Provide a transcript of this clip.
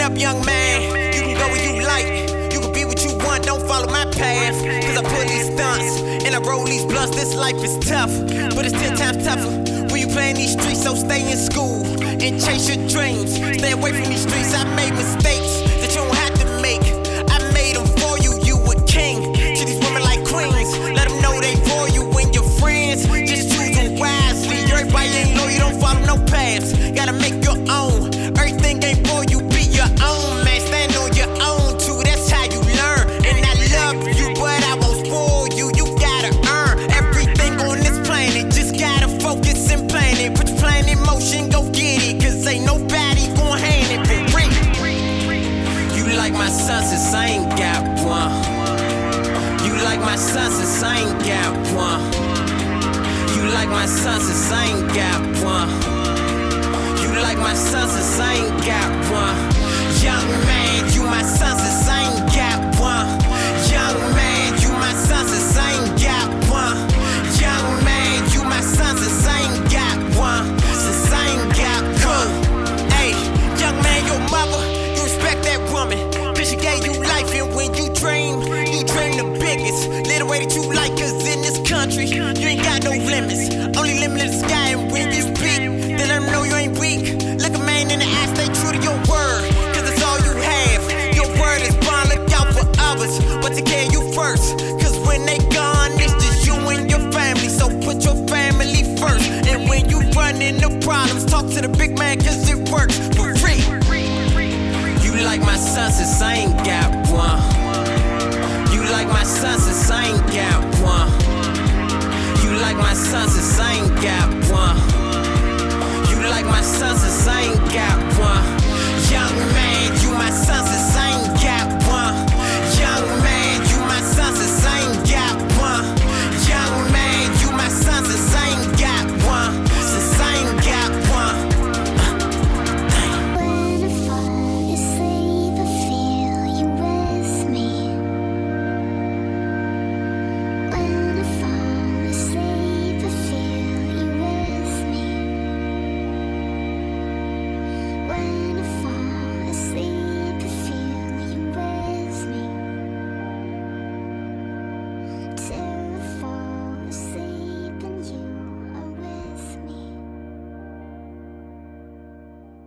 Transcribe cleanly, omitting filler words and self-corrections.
up, young man. You can go where you like. You can be what you want, don't follow my path. Cause I pull these stunts and I roll these blunts. This life is tough, but it's 10 times tougher when you play in these streets. So stay in school and chase your dreams. Stay away from these streets. I made mistakes that you don't have to make. I made them for you, you a king. Treat these women like queens. Let them know they for you and your friends. Just choose them wisely. Everybody ain't loyal, you don't follow no paths. Gotta make your own. Everything ain't for you, be your own, man. Stand on your own too, that's how you learn. And I love you, but I won't spoil you. You gotta earn everything on this planet. Just gotta focus and plan it. Put your plan in motion, go get it. Cause ain't nobody gon' hand it for free. You like my son since I ain't got one. You like my son since I ain't got one. You like my son since I ain't got one. You like my son since I ain't got one. Young man, you my son since I ain't got one. Young man, you my son since I ain't got one. Young man, you my son since I ain't got one. Since I ain't got one. Hey, young man, your mother, you respect that woman. Cause she gave you life, and when you dream the biggest. Live the way that you like, cause in this country, you ain't got no limits. Only limit is the sky, and when you speak, then let them know you ain't weak. Look a man in the eye, stay true to your word, cause it's all you have. Your word is bond, look out for others, but take care of you first. Cause when they gone, it's just you and your family, so put your family first. And when you run into problems, talk to the big man, cause it works for free. You like my son since I ain't got one. You like my son since I ain't got one. You like my son since I ain't got one. You like my son since I ain't got one.